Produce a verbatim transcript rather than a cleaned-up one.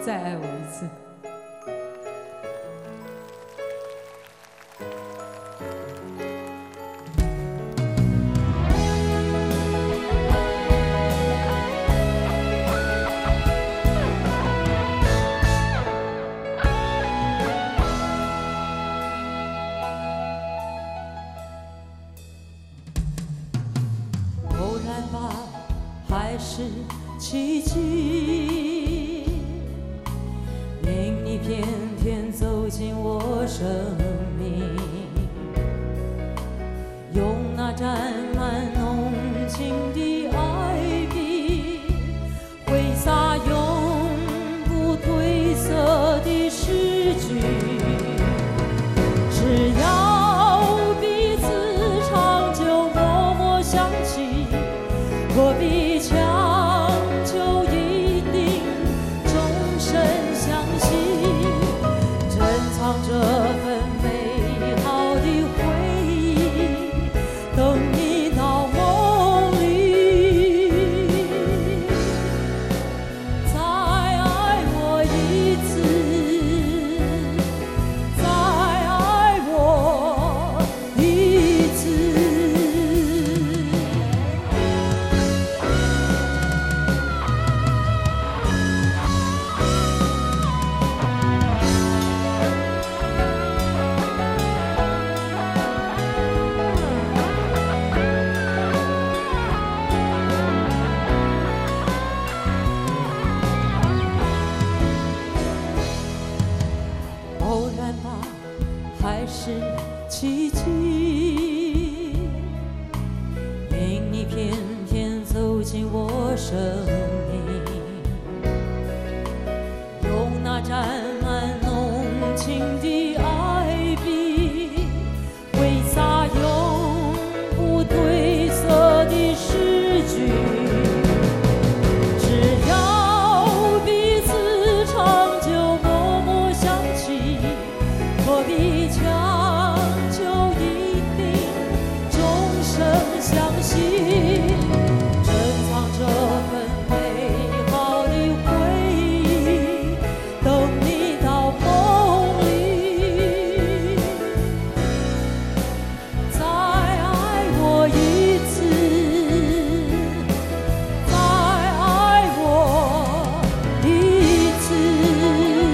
再爱我一次。偶然吧，还是奇迹，令你偏偏走进我生命，用那沾满浓情的爱笔，挥洒永不褪色的诗句。只要彼此长久默默相契，何必强求一定终身相惜？珍藏这份美好的回忆，等你到梦里，再爱我一次，再爱我一次。偶然吧，还是奇迹，令你偏偏走进我生命，用那沾满浓情的爱笔，挥洒永不褪色的诗句。只要彼此长久默默相契，何必强求一定终生相惜？珍藏这份美好的回忆，等你到梦里，再爱我一次，再爱我一次。